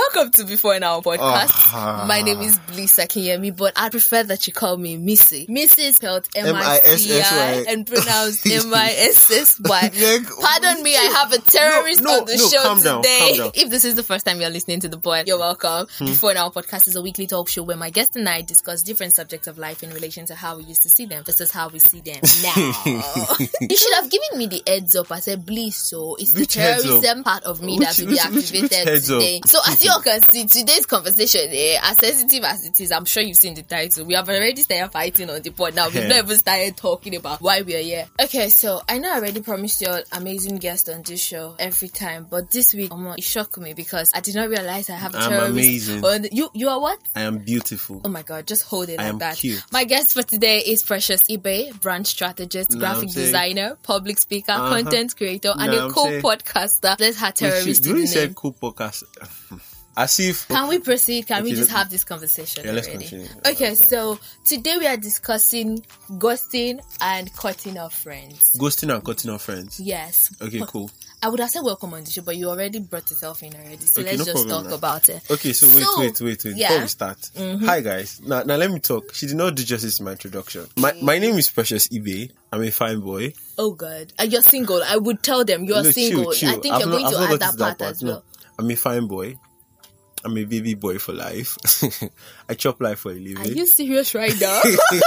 Welcome to Before in Our podcast. My name is Bliss Akinyemi, but I prefer that you call me Missy. Missy is spelled M-I-C-I and pronounced M-I-S-S-Y. Pardon me, I have a terrorist on the show calm today. down. If this is the first time you're listening to the pod, you're welcome. Before in Our podcast is a weekly talk show where my guest and I discuss different subjects of life in relation to how we used to see them. This is how we see them now. You should have given me the heads up. I said, Bliss, so it's the terrorism part of me that will be activated today. So as you all can see, today's conversation, as sensitive as it is, I'm sure you've seen the title. We have already started fighting on the pod now. We've not even started talking about why we are here. Okay, so I know I already promised you an amazing guest on this show every time, but this week, it shocked me because I did not realize I have a terrorist. I'm amazing. You are what? I am beautiful. Oh my God, just hold it like that. Cute. My guest for today is Precious Ibe, brand strategist, graphic designer, public speaker, content creator, and a co-podcaster. Let's have terrorist in the name. Say co-podcaster? As if... Can we proceed? Can we just have this conversation already? Let's continue. Okay, so today we are discussing ghosting and cutting off friends. Ghosting and cutting off friends? Yes. Okay, cool. I would have said welcome on the show, but you already brought yourself in already. So okay, let's just talk about it. Okay, so wait. Yeah. Before we start. Hi guys. Now let me talk. She did not do justice to my introduction. My name is Precious Ibe. I'm a fine boy. Oh God. You're single. I would tell them you're single. Chill. I think you're going to add that part as well. No, I'm a fine boy. I'm a baby boy for life. I chop life for a living. Are you serious right now?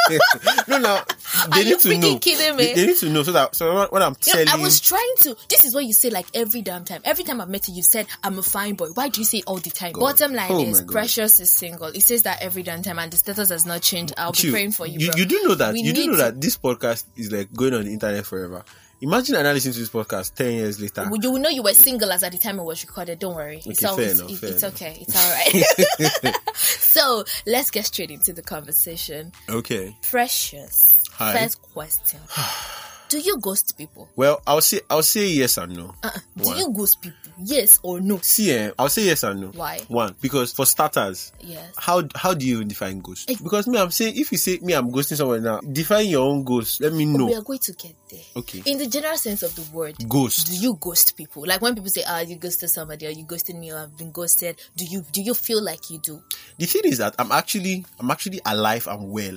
No, they need to know. Kidding me? They need to know so what I'm telling you. I was trying to. This is what you say like every damn time. Every time I've met you, said I'm a fine boy. Why do you say it all the time? God. Bottom line is Precious is single. It says that every damn time, and the status has not changed. I'll be praying for you, bro. You do know that. You do know that this podcast is like going on the internet forever. Imagine I listening to this podcast 10 years later. You will know you were single as at the time it was recorded. Don't worry. Okay, It's okay. It's all right. So let's get straight into the conversation. Okay. Precious. Hi. First question. Do you ghost people? Well, I'll say yes and no. Do you ghost people? Yes or no? See, I'll say yes and no. Why? One, because for starters, yes. How do you define ghost? Because I'm saying, if you say I'm ghosting someone now, define your own ghost. Let me know. We are going to get there. Okay. In the general sense of the word, ghost. Do you ghost people? Like when people say, you ghosted somebody, or you ghosted me, or I've been ghosted. Do you feel like you do? The thing is that I'm actually alive and well,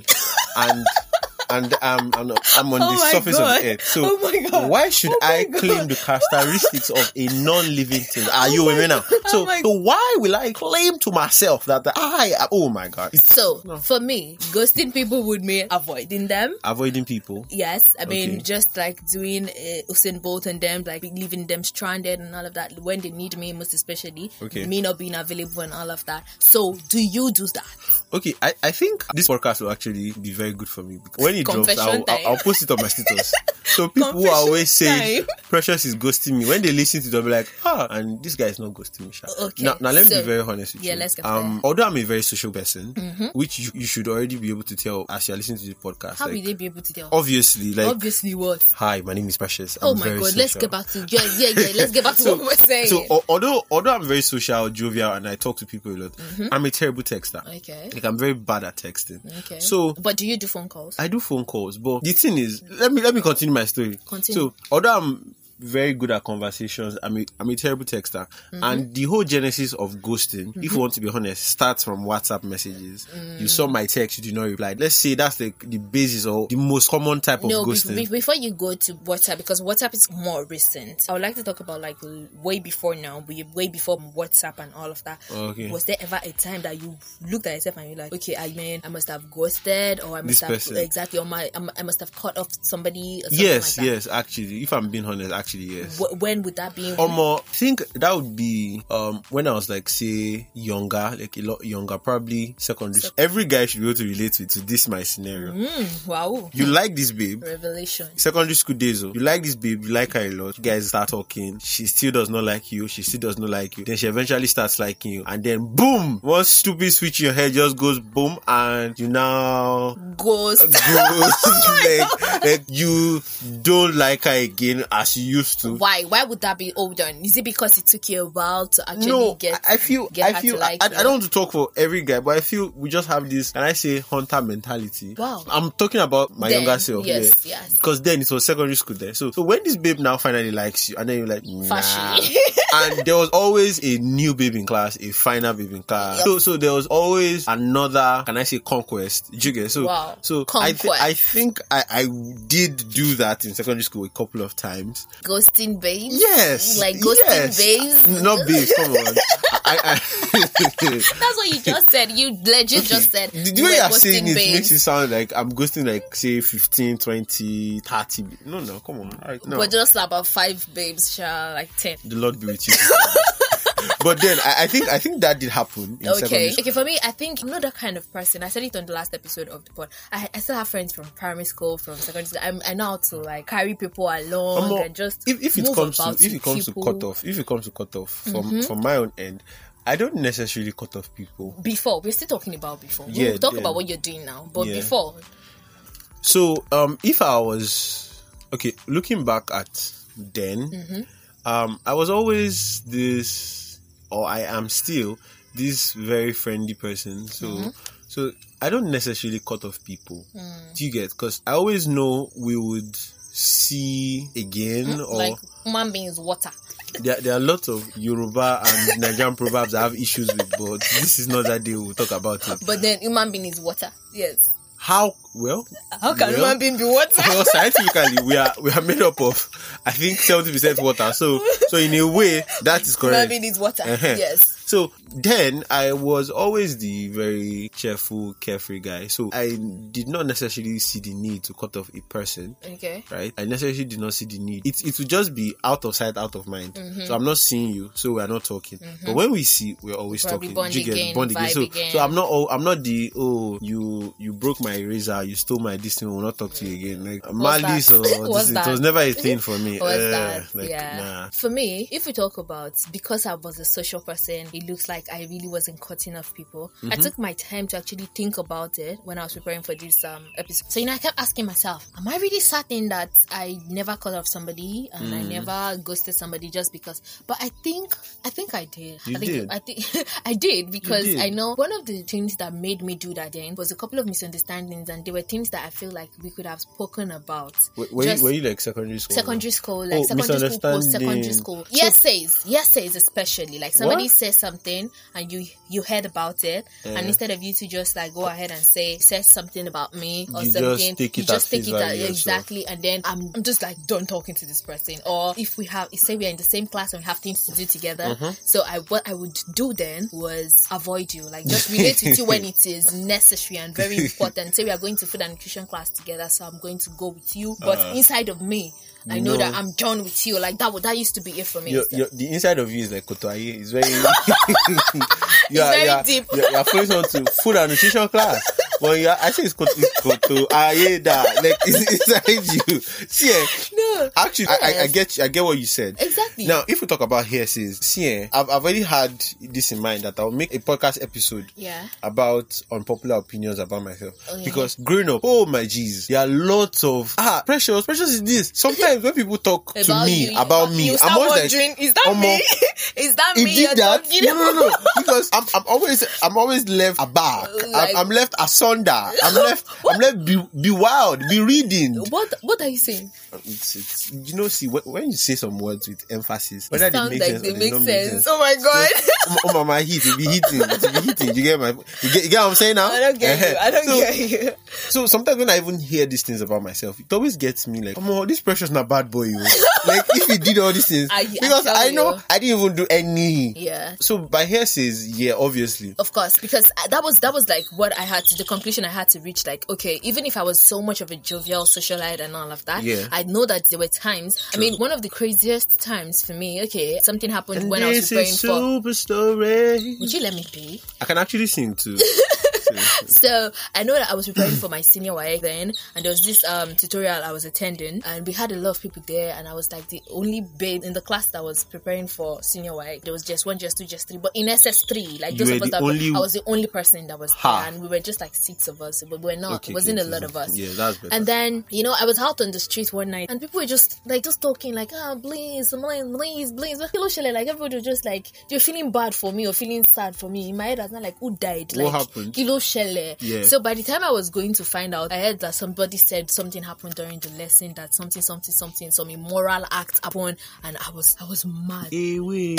and I'm on the surface of the earth. So why should I claim the characteristics of a non-living thing? Are you with me now? So why will I claim to myself that oh my God. For me, ghosting people would mean avoiding them. Avoiding people? Yes. I mean, just like doing Usain Bolt and them, like leaving them stranded and all of that when they need me, most especially. Me not being available and all of that. So do you do that? Okay, I think this podcast will actually be very good for me. When it drops, I'll post it on my status. So people who are always saying Precious is ghosting me, when they listen to it, they'll be like, and this guy is not ghosting me. Okay. Now let me be very honest with you. Let's get although I'm a very social person, which you should already be able to tell as you're listening to the podcast. How will they be able to tell? Obviously, obviously what? Hi, my name is Precious. I'm very God, social. Let's get back to let's get back to what we're saying. So although I'm very social, jovial, and I talk to people a lot, I'm a terrible texter. Okay. Like I'm very bad at texting. Okay. So, but do you do phone calls? I do phone calls, but the thing is, let me continue my story. Continue. So, although I'm very good at conversations, I'm a terrible texter, and the whole genesis of ghosting, if you want to be honest, starts from WhatsApp messages. You saw my text, you did not reply. Let's say that's the basis or the most common type of ghosting. Before you go to WhatsApp, because WhatsApp is more recent, I would like to talk about like way before now, way before WhatsApp and all of that. Okay. Was there ever a time that you looked at yourself and you're like, okay, I must have ghosted, or I must I must have cut off somebody or something like that? Yes, actually, if I'm being honest, yes. When would that be? I think that would be when I was like, say, younger, like a lot younger, probably secondary. Every guy should be able to relate to this my scenario. Wow. You like this babe. Revelation. Secondary school days. You like this babe, you like her a lot. You guys start talking. She still does not like you. She still does not like you. Then she eventually starts liking you. And then boom! One stupid switch in your head just goes boom, and you now ghost. like you don't like her again as you used to. Why would that be? Hold on. Is it because it took you a while to actually I feel I don't want to talk for every guy, but I feel we just have this, can I say, hunter mentality. Wow. I'm talking about my younger self. Yes. Because then it was secondary school there. So when this babe now finally likes you, and then you're like, nah. And there was always a new babe in class, a final babe in class. Yep. So there was always another, can I say, conquest? Do you get? So, wow. So I think I did do that in secondary school a couple of times. Ghosting babes? Yes. Like ghosting babes? Not babes, come on. That's what you just said. You legit just said. The way you're saying it makes it sound like I'm ghosting like, say, 15, 20, 30. No, come on. All right, no. But just about 5 babes, like 10. The Lord be with you. But then I think that did happen in secondary school. Okay, for me, I think I'm not that kind of person. I said it on the last episode of the pod. I still have friends from primary school, from secondary school. I know how to like carry people along and just if it comes to cut off from my own end, I don't necessarily cut off people. Before, we're still talking about before. We'll talk about what you're doing now, but before. So, if I was looking back at then, I was always this, or I am still this very friendly person. So I don't necessarily cut off people. Do you get? Because I always know we would see again, or like human beings water. There are lots of Yoruba and Nigerian proverbs I have issues with, but this is not that day we'll talk about it. But then human being is water. Yes. How can human being be water? Well, scientifically, we are made up of, I think, 70% water. So in a way, that is correct. Human being is water. Yes. So then I was always the very cheerful, carefree guy. So I did not necessarily see the need to cut off a person. Okay. Right? I necessarily did not see the need. It would just be out of sight, out of mind. So I'm not seeing you, so we're not talking. But when we see, we're always talking. Bond again. So I'm not the you broke my eraser, you stole my this thing, we'll not talk to you again. Like malice or this, it was never a thing for me. Nah. For me, if we talk about, because I was a social person, it looks like I really wasn't cutting off people. I took my time to actually think about it when I was preparing for this episode. So I kept asking myself, am I really certain that I never cut off somebody and I never ghosted somebody just because? But I think I did. I think I did, because I know one of the things that made me do that then was a couple of misunderstandings, and there were things that I feel like we could have spoken about. Were you like secondary school? Secondary school, like secondary school, post-secondary school. Yes, especially like somebody says something and you heard about it, and instead of you to just like go ahead and say something about me or something, you just take it out exactly, and then I'm just like done talking to this person. Or if say we're in the same class and we have things to do together, so what I would do then was avoid you, like just relate with you when it is necessary and very important. Say we are going to food and nutrition class together, so I'm going to go with you, but inside of me, I know that I'm done with you. Like that used to be it for me. The inside of you is like Kotoaye. It's very very deep. You're focused on to food and nutrition class. Well, I think it's Kotoaye that like it's inside you. See, no. Actually, yes. I get what you said. Exactly. Now, if we talk about hearsays, see, I've already had this in mind that I'll make a podcast episode about unpopular opinions about myself. Because growing up, oh my jeez, there are lots of precious is this. Sometimes when people talk to me about me, I'm always like, is that me? Is that me? You're talking about? No. Because I'm always left aback. Like, I'm left asunder. I'm left be wild, be reading. What are you saying? It's see, when you say some words with emphasis, whether they make sense or they don't make sense. Oh my god. Oh my heat, it be hitting. You get what I'm saying now? I don't get you. So sometimes when I even hear these things about myself, it always gets me like, oh, this precious not bad boy. Like if he did all these things, because I know I didn't even do any. Yeah. So by hearsays, obviously, of course, because that was like what I had to, the conclusion I had to reach. Like, okay, even if I was so much of a jovial socialite and all of that, I know that there were times. True. I mean, one of the craziest times for me, something happened and when I was preparing for. Super story. Would you let me be? I can actually sing too. So I know that I was preparing for my senior WAEC then, and there was this tutorial I was attending, and we had a lot of people there, and I was like the only babe in the class that was preparing for senior WAEC. There was just 1, just 2, just 3, but in SS3, like those of us I was the only person that was there, and we were just like 6 of us, but we were not. It wasn't a lot of us. Yeah, that's better. And then I was out on the street one night, and people were just talking like, please, like everybody was just like, you're feeling bad for me or feeling sad for me. In my head, I was not like, who died? What like, happened? shele. Yeah. So by the time I was going to find out, I heard that somebody said something happened during the lesson, that something, some immoral act happened, and I was mad. And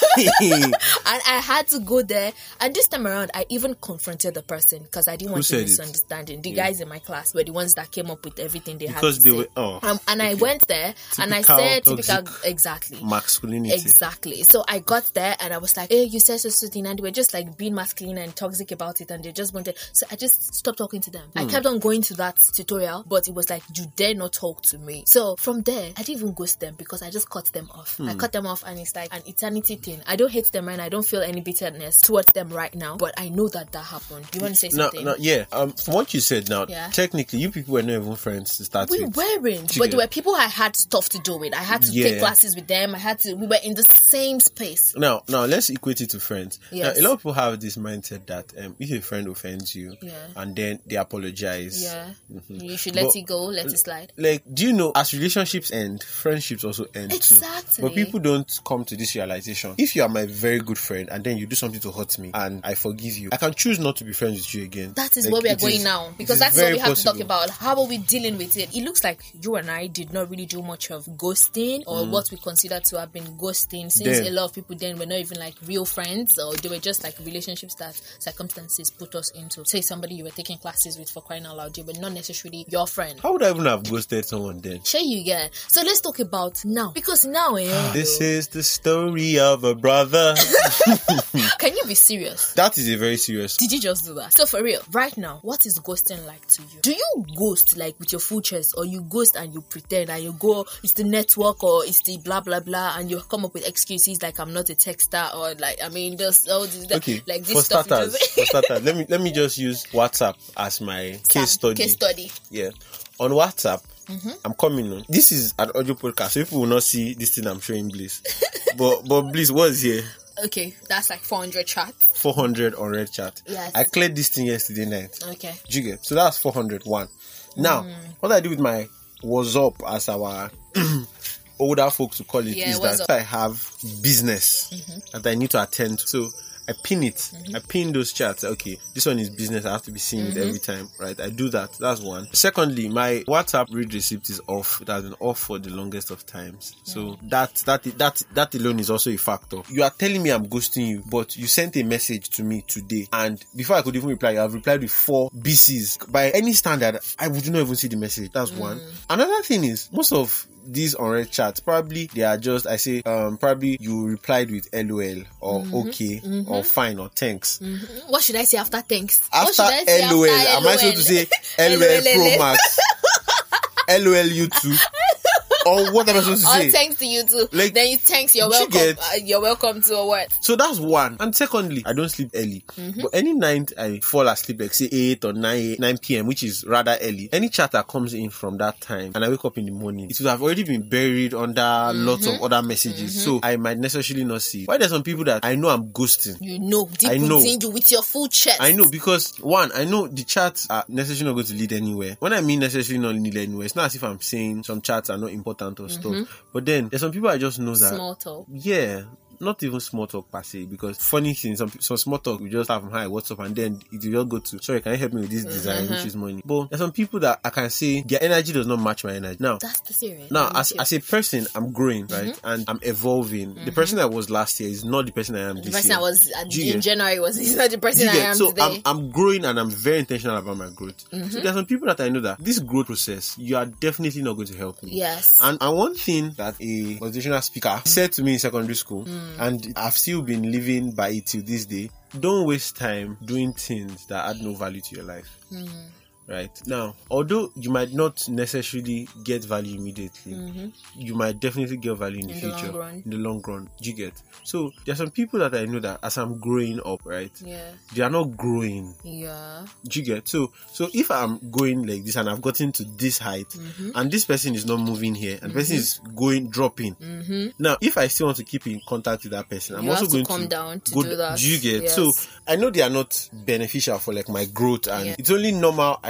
I had to go there. And this time around, I even confronted the person because I didn't want a misunderstanding. The guys in my class were the ones that came up with everything they had to say. And I went there and I said, exactly. Masculinity. Exactly. So I got there and I was like, hey, you said so, and they were just like being masculine and toxic about it, and they just wanted. So I just stopped talking to them. I kept on going to that tutorial, but it was like, you dare not talk to me. So from there, I didn't even ghost them because I just cut them off. I cut them off, and it's like an eternity thing. I don't hate them and I don't feel any bitterness towards them right now, but I know that happened. You want to say something? From what you said now, technically you people were not even friends to start with. We weren't, but there were people I had stuff to do with. I had to take classes with them. We were in the same space. Now let's equate it to friends. Now, a lot of people have this mindset that if a friend offends you and then they apologize, you should let it go, let it slide. Like, do you know, as relationships end, friendships also end too. But people don't come to this realization. If you are my very good friend and then you do something to hurt me and I forgive you, I can choose not to be friends with you again. That is where we are going now, because that's what we have to talk about. How are we dealing with it? It looks like you and I did not really do much of ghosting, or what we consider to have been ghosting, since a lot of people then were not even like real friends, or they were just like relationships that circumstances put us into. Say somebody you were taking classes with, for crying out loud, they were not necessarily your friend. How would I even have ghosted someone then? Sure you get. So let's talk about now, because now this is the story of a brother. Can you be serious? That is a very serious. Did you just do that? So for real, right now, what is ghosting like to you? Do you ghost like with your full chest, or you ghost and you pretend and you go, it's the network or it's the blah blah blah, and you come up with excuses like I'm not a texter, or like, I mean, just all this, like this for stuff. For starters, let me just use WhatsApp as my case study. Yeah, on WhatsApp. I'm coming on. This is an audio podcast, so people will not see this thing I'm showing Bliss. but Bliss, what's here? Okay, that's like 400 chats. 400 on Red Chat. Yes. I cleared this thing yesterday night. Okay. Do you get? So that's 401. Now, what I do with my "was up" as our older folks to call it is that I have business that I need to attend to. So I pin it. I pin those chats. Okay, this one is business. I have to be seeing it every time, right? I do that. That's one. Secondly, my WhatsApp read receipt is off. It has been off for the longest of times. So that alone is also a factor. You are telling me I'm ghosting you, but you sent a message to me today, and before I could even reply, you have replied with 4 BCs. By any standard, I would not even see the message. That's one. Another thing is, most of these unread chats, probably they are just, I say, probably you replied with LOL or okay or fine or thanks. What should I say after thanks? After LOL, am I supposed to say LOL Pro Max? LOL you too? Or what am I supposed to say? Or thanks to you too. Like, then you thanks, you're welcome. You're welcome to a what? So that's one. And secondly, I don't sleep early. But any night I fall asleep, like say 8 or 9 p.m., which is rather early, any chat that comes in from that time and I wake up in the morning, it would have already been buried under lots of other messages. So I might necessarily not see it. Why there's some people that I know I'm ghosting? You know, deep within you with your full chest. I know, because one, I know the chats are necessarily not going to lead anywhere. When I mean necessarily not lead anywhere, it's not as if I'm saying some chats are not important or stuff. But then there's some people I just know that small talk. Yeah. Not even small talk per se, because funny things, some small talk we just have them, hi, what's up, and then it will just go to, sorry, can you help me with this design, which is money. But there's some people that I can say their energy does not match my energy. Now that's the serious. Now as a person, I'm growing, right, and I'm evolving. The person I was last year is not the person I am this year. The person I was in January is not the person I am today. So I'm growing, and I'm very intentional about my growth. So there's some people that I know that this growth process, you are definitely not going to help me. Yes. And one thing that a motivational speaker said to me in secondary school, and I've still been living by it till this day: don't waste time doing things that add no value to your life. Right now, although you might not necessarily get value immediately, you might definitely get value in the future, in the long run. Do you get? So there are some people that I know that as I'm growing up, right, they are not growing. Do you get? So if I'm going like this and I've gotten to this height, and this person is not moving here, and the person is dropping. Now, if I still want to keep in contact with that person, I'm also going to come down to do that. Do you get? Yes. So I know they are not beneficial for like my growth, and it's only normal I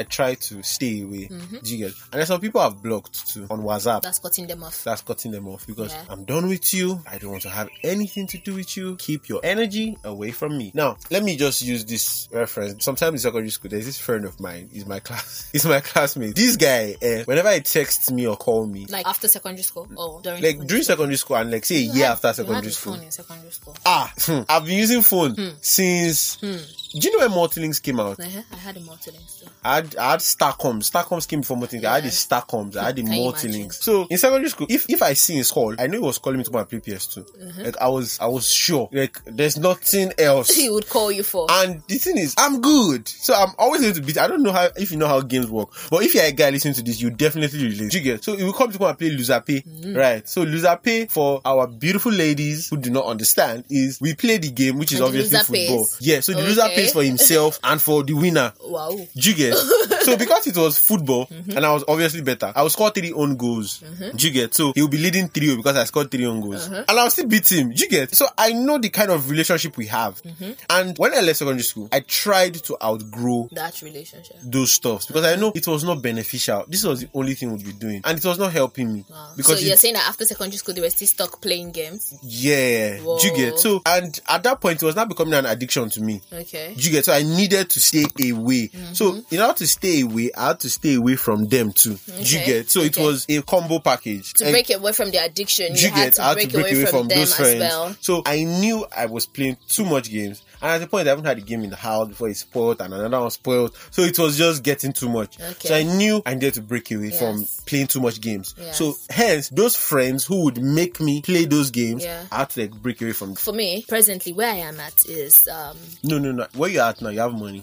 try to stay away. Do you get? And there's some people I've blocked too on WhatsApp. That's cutting them off because I'm done with you. I don't want to have anything to do with you. Keep your energy away from me. Now, let me just use this reference. Sometimes in secondary school, there's this friend of mine. He's my classmate. This guy, whenever he texts me or call me, like after secondary school or during secondary school and like say a year after secondary school. Phone in secondary school. I've been using phone since. Do you know when Mortlinks came out? I had a Mortlinks too. I had Starcoms. Starcoms came before Mortlinks. I had the Starcoms. I had the Mortlinks. So in secondary school, if I see his call, I know he was calling me to my play PS2. Like I was sure. Like there's nothing else he would call you for. And the thing is, I'm good. So I'm always going to beat. I don't know if you know how games work, but if you're a guy listening to this, you definitely relate. You get? So he will come to play Loser Pay, right? So Loser Pay, for our beautiful ladies who do not understand, is we play the game, which is obviously football. Yeah. So the loser pays for himself and for the winner. Wow. Do you get? So because it was football and I was obviously better, I would score 3 own goals. Do you get? So he will be leading 3 because I scored 3 own goals. And I'll still beat him. Do you get? So I know the kind of relationship we have. And when I left secondary school, I tried to outgrow that relationship, those stuffs, because I know it was not beneficial. This was the only thing we'd be doing, and it was not helping me. Wow. Because so you're saying that after secondary school they were still stuck playing games? Yeah. Whoa. Do you get? So, and at that point it was not becoming an addiction to me. Okay. Do you get? So I needed to stay away. So in order to stay away, I had to stay away from them too. Okay. Do you get? So it was a combo package. To break away from the addiction, I had to break away from them those friends. As well. So I knew I was playing too much games. And at the point, I haven't had a game in the house before it's spoiled and another one spoiled. So it was just getting too much. Okay. So I knew I needed to break away from playing too much games. Yes. So hence, those friends who would make me play those games, I had to break away from them. For me, presently, where I am at is... No. Where you at now? You have money.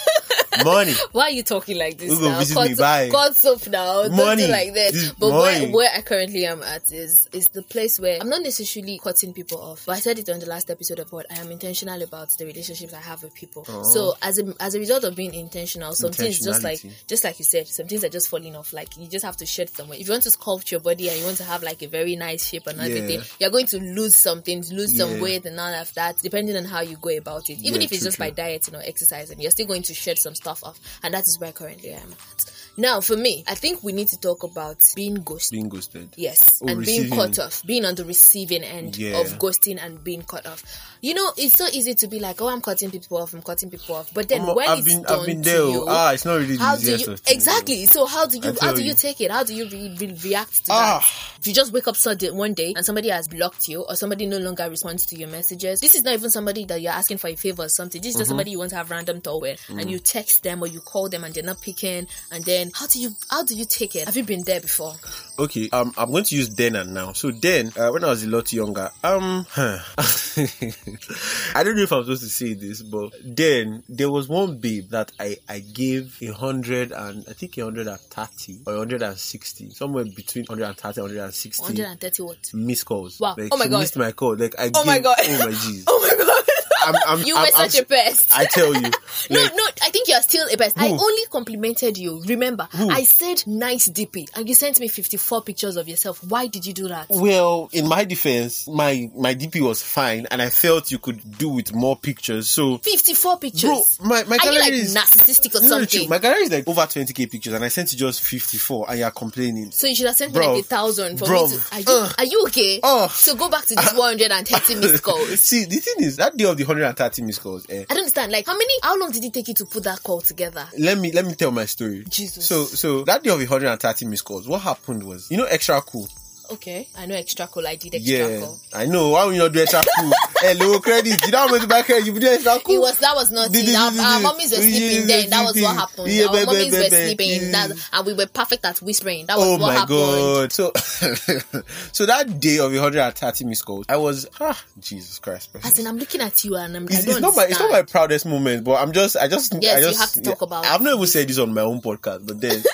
Money. Why are you talking like this now? Visit me, bye. God's up now. Don't money. do like that. But where I currently am at is the place where I'm not necessarily cutting people off. But I said it on the last episode of what I am intentional about the relationships I have with people. So as a result of being intentional, some things just like you said, some things are just falling off. Like you just have to shed somewhere. If you want to sculpt your body and you want to have like a very nice shape and everything, you're going to lose something, some weight and all of that, depending on how you go about it. Even if it's just by dieting or exercising, you're still going to shed some stuff off, and that is where currently I am at. Now, for me, I think we need to talk about being ghosted. Being ghosted. Yes. And being cut off. Being on the receiving end of ghosting and being cut off. You know, it's so easy to be like, I'm cutting people off. But then I've been there. You, it's not really the easiest of things. Exactly. So how do you take it? How do you react to that? If you just wake up one day and somebody has blocked you, or somebody no longer responds to your messages, this is not even somebody that you're asking for a favor or something. This is just somebody you want to have random talk with, and you text them or you call them and they're not picking, and then how do you take it? Have you been there before? Okay, I'm going to use then and now. So then, when I was a lot younger, I don't know if I'm supposed to say this, but then there was one babe that I gave 100 and I think 130 or 160, somewhere between 130 and 160. 130 what? Missed calls. Wow. Like, oh my god. Missed my call. Like my god. Oh my jeez. Oh my god. You were such a pest. I tell you. No, I think you're still a pest. I only complimented you. Remember, I said nice DP and you sent me 54 pictures of yourself. Why did you do that? Well, in my defense, my DP was fine and I felt you could do with more pictures. So 54 pictures? Bro, my gallery are you is narcissistic or something? My gallery is like over 20k pictures and I sent you just 54 and you're complaining. So you should have sent me like 1,000 for me to... Are you okay? So go back to this 130 missed calls. See, the thing is, that day of the 130 missed calls, I don't understand. Like, how long did it take you to put that call together? Let me tell my story. Jesus. So that day of the 130 missed calls, what happened was, Extra Cool. Okay, I know Extra Cool. I did Extra Cool. I know. Why would you not do Extra Cool? Low credit. You don't want to buy credit. You do Extra Cool. That was not it. Our mummies were sleeping then. That was what happened. Our mummies were sleeping. And we were perfect at whispering. That was what happened. Oh my God. So that day of 130 missed calls, I was, Jesus Christ. As in, I'm looking at you and it's not my proudest moment, but you have to talk about it. I've not even said this on my own podcast, but then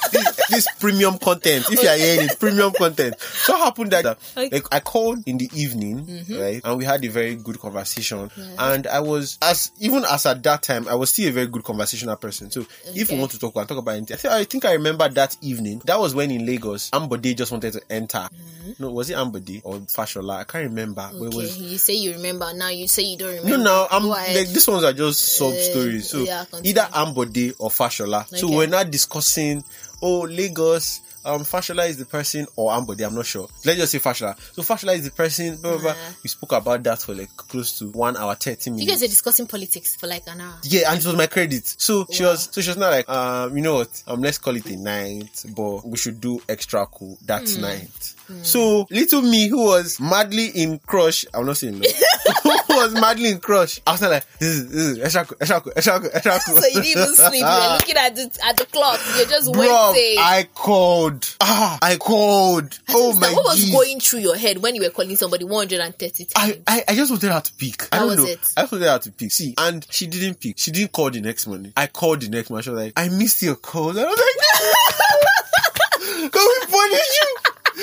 This premium content. If you are hearing it, premium content. So it happened that like I called in the evening, right? And we had a very good conversation. And I was even as at that time, I was still a very good conversational person. So if we want to talk about anything, I think I remember that evening. That was when in Lagos, Ambode just wanted to enter. No, was it Ambode or Fashola? I can't remember. Okay, it was, you say you remember, now you say you don't remember. No, I'm like, these ones are just sub stories. So either Ambode or Fashola. Okay. So we're not discussing, Lagos, Fashola is the person, or Ambode, I'm not sure. Let's just say Fashola. So Fashola is the person, blah, blah, blah. We spoke about that for like close to 1 hour, 30 minutes. You guys were discussing politics for like an hour. Yeah, and it was my credit. So she was not like, you know what, let's call it a night, but we should do extra cool that night. So little me, who was madly in crush, I'm not saying no, who was madly in crush, I was not like, this is extra cool. So you didn't even sleep. You were looking at the clock. You're just waiting. I called. Oh my god. What was going through your head when you were calling somebody 130 times? I just wanted her to pick. I don't know. It? I just wanted her to pick. See, and she didn't pick. She didn't call the next morning. I called the next morning. She was like, I missed your call. And I was like, can we punish you?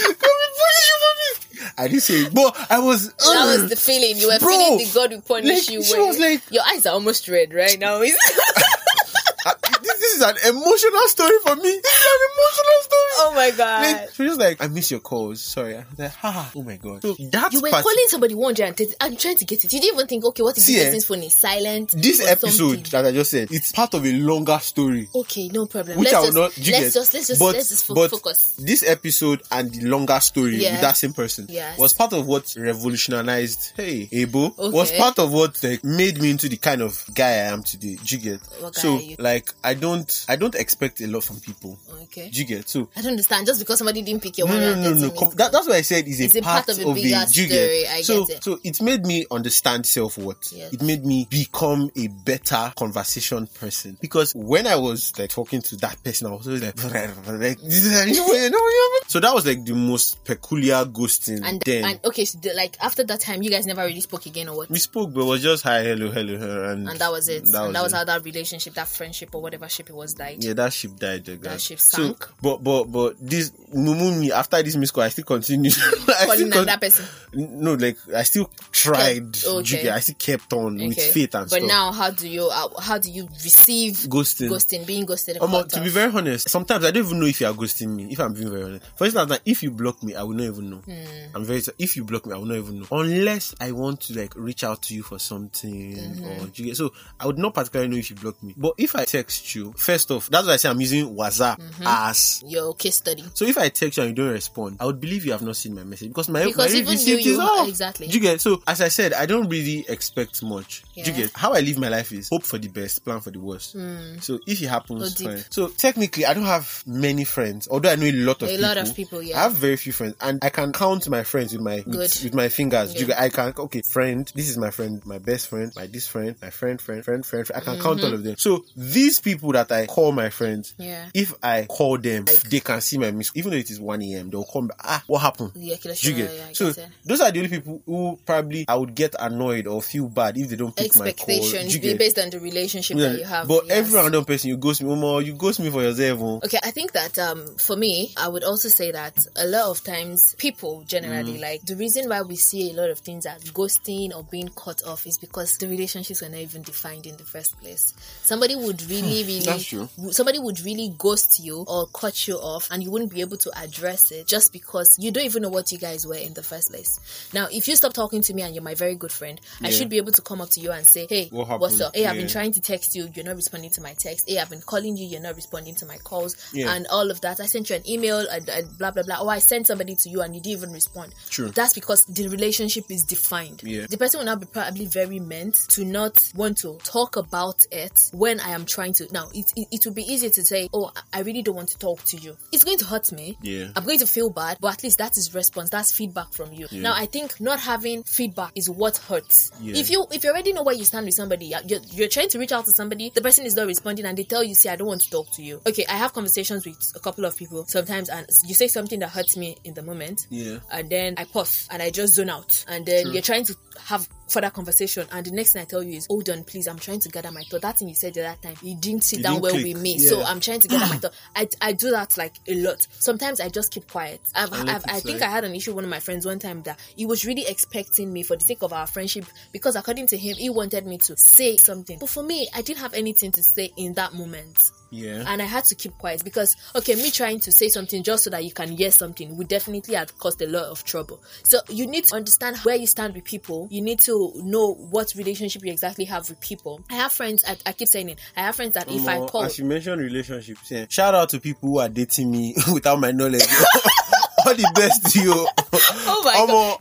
I didn't say it, but I was. That was the feeling. You were feeling the God will punish you. She was like, your eyes are almost red right now. This is an emotional story for me. This is an emotional story. Oh my god. Like, she was like, I miss your calls. Sorry. I was like, oh my god. So you were calling somebody 130. I'm trying to get it. You didn't even think, okay, what if this person's phone is silent? This episode that I just said, it's part of a longer story. Okay, no problem. Which let's just focus. This episode and the longer story with that same person was part of what revolutionized Ebo, was part of what like made me into the kind of guy I am today. Do you get? So like I don't expect a lot from people. Okay. Do you get? So I don't understand. Just because somebody didn't pick your one. No. That's what I said is a part of a bigger story. I get it. So it made me understand self-worth. Yes. It made me become a better conversation person. Because when I was like talking to that person, I was always like so that was like the most peculiar ghosting. And okay, so like after that time, you guys never really spoke again, or what? We spoke, but it was just hi, hello, and that was it. That was how that relationship, that friendship, or whatever ship it was died. Yeah, that ship died. That ship sank. So, but this Mumuni, after this missed call, I still continued calling that person. No, like I still tried. Okay. I still kept on with faith and stuff. But now, how do you receive ghosting, being ghosted? To be very honest, sometimes I don't even know if you are ghosting me. If I'm being very honest, for instance, like, if you block me, I will not even know. If you block me, I will not even know unless I want to like reach out to you for something or so I would not particularly know if you block me. But if I text you, first off, that's why I say I'm using WhatsApp as your case study. So if I text you and you don't respond, I would believe you have not seen my message because my even receipt is off. Exactly. Do you get? So as I said, I don't really expect much. Do you get? How I live my life is hope for the best, plan for the worst. So if it happens, fine. So technically, I don't have many friends, although I know a lot of people. Yeah. I have very few friends, and I can count my friends with my fingers. Yeah. I can friend. This is my friend, my best friend, my this friend, my friend. I can count all of them. So these people that I call my friends, if I call them, they can see my miss. Even though it is 1 a.m., they'll come back. What happened? Yeah, so those are the only people who probably I would get annoyed or feel bad if they don't pick my call. Expectations based on the relationship that you have. But every random person, you ghost me, you ghost me for yourself. Okay, I think that for me, I would also say that a lot of times people generally like the reason why we see a lot of things as ghosting or being cut off is because the relationships were not even defined in the first place. Somebody would really That's true. Somebody would really ghost you or cut you off, and you wouldn't be able to address it just because you don't even know what you guys were in the first place. Now, if you stop talking to me and you're my very good friend, I should be able to come up to you and say, hey, what's up? Hey, I've been trying to text you, you're not responding to my text. Hey, I've been calling you, you're not responding to my calls, and all of that. I sent you an email and blah blah blah, or I sent somebody to you and you didn't even respond. True. That's because the relationship is defined. The person will now be probably very meant to not want to talk about it when I am trying to. Now, it would be easy to say, oh, I really don't want to talk to you. It's going to hurt me. I'm going to feel bad, but at least that is response. That's feedback from you. Now, I think not having feedback is what hurts. If you already know where you stand with somebody, you're trying to reach out to somebody, the person is not responding, and they tell you, see, I don't want to talk to you. Okay, I have conversations with a couple of people sometimes, and you say something that hurts me in the moment, and then I pause and I just zone out, and then you're trying to have further conversation, and the next thing I tell you is, hold on, please, I'm trying to gather my thought. That thing you said the other time, you didn't sit down well with me, so I'm trying to gather my thought. I do that like a lot. Sometimes I just keep quiet. I think I had an issue with one of my friends one time that he was really expecting me, for the sake of our friendship, because according to him, he wanted me to say something. But for me, I didn't have anything to say in that moment. Yeah. And I had to keep quiet because, okay, me trying to say something just so that you can hear something would definitely have caused a lot of trouble. So you need to understand where you stand with people. You need to know what relationship you exactly have with people. I have friends, I keep saying it, I have friends that if I call... As you mentioned relationships, shout out to people who are dating me without my knowledge. All the best to you. Oh my God.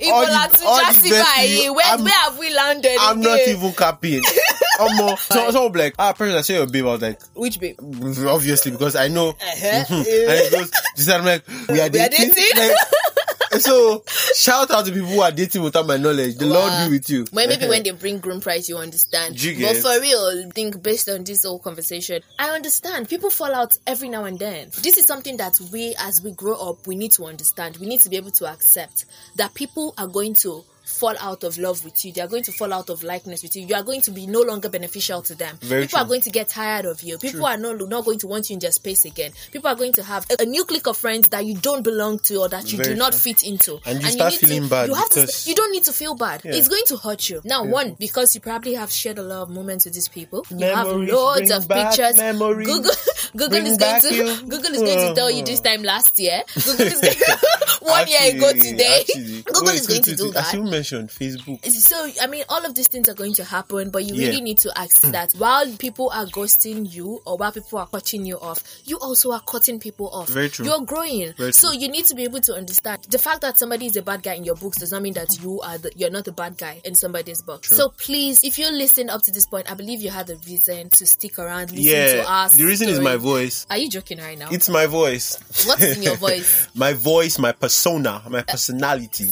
Where have we landed? I'm not even capping. Someone be like, person, I say your babe. I was like, which babe? Obviously, because I know. And it goes, I'm like, we are dating? So, shout out to people who are dating without my knowledge. The Lord be with you. Well, maybe when they bring groom price, you understand. But for real, think based on this whole conversation, I understand. People fall out every now and then. This is something that we, as we grow up, we need to understand. We need to be able to accept that people are going to fall out of love with you. They are going to fall out of likeness with you. You are going to be no longer beneficial to them. People are going to get tired of you. People are not going to want you in their space again. People are going to have a new clique of friends that you don't belong to or that you do not fit into. And you start feeling bad. You don't need to feel bad. It's going to hurt you. Now, one, because you probably have shared a lot of moments with these people. You have loads of pictures. Google is going to tell you this time last year. Google is going to 1 year ago today. Google is going to do that. Mentioned Facebook. So, I mean, all of these things are going to happen, but you really need to accept that while people are ghosting you or while people are cutting you off, you also are cutting people off. Very true. You're growing. Very so true. You need to be able to understand the fact that somebody is a bad guy in your books does not mean that you're not a bad guy in somebody's book. True. So please, if you listen up to this point, I believe you had a reason to stick around, listen to us. The reason is my voice. Are you joking right now? It's my voice. What's in your voice? My voice, my persona, my personality.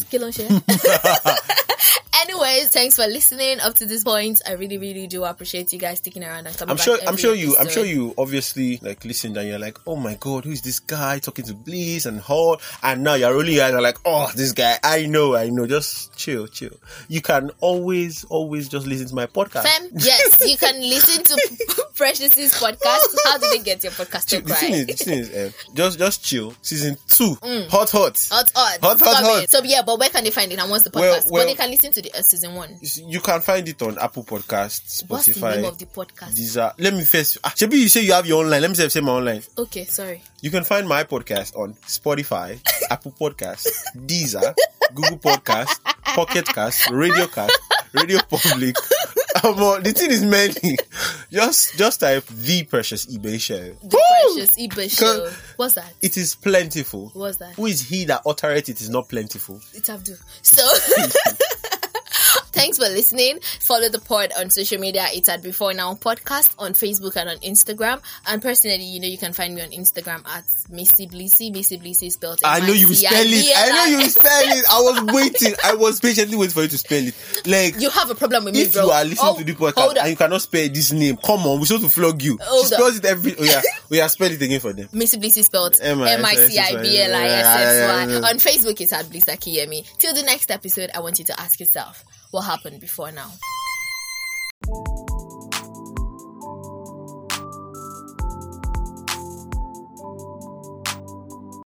Anyways, thanks for listening up to this point. I really, really do appreciate you guys sticking around and coming back. I'm sure you obviously like listened and you're like, oh my God, who is this guy talking to Bliss and Hall? And now you're rolling your eyes and like, oh, this guy, I know. Just chill. You can always just listen to my podcast. Yes, you can listen to Precious's podcast. How did they get your podcast to cry? The thing is, just chill. Season 2, hot. So yeah, but where can they find it and what's the podcast? But they can listen to the season 1. You can find it on Apple Podcasts, Spotify. What's the name of the podcast? These are. Let me first. Shabi, you say you have your online. Let me say my online. Okay, sorry. You can find my podcast on Spotify, Apple Podcasts, Deezer, Google Podcasts, Pocket Cast, Radio Cast, Radio Public. The thing is many. Just type The Precious eBay Show. Precious eBay Show. What's that? It is plentiful. What's that? Who is he that uttereth it is not plentiful? It's Abdul. So thanks for listening. Follow the pod on social media. It's at Before Now Podcast on Facebook and on Instagram. And personally, you can find me on Instagram at Missy Blissy. Missy Blissy spelled I know you spell it. I was waiting. I was patiently waiting for you to spell it. Like, you have a problem with me, bro. If you are listening to the podcast and you cannot spell this name, come on, we're supposed to flog you. She spells it every. Spell it again for them. Missy Blissy spelled MICIBLISSY. On Facebook, it's at Bliss Akiyemi. Till the next episode, I want you to ask yourself, what happened before now?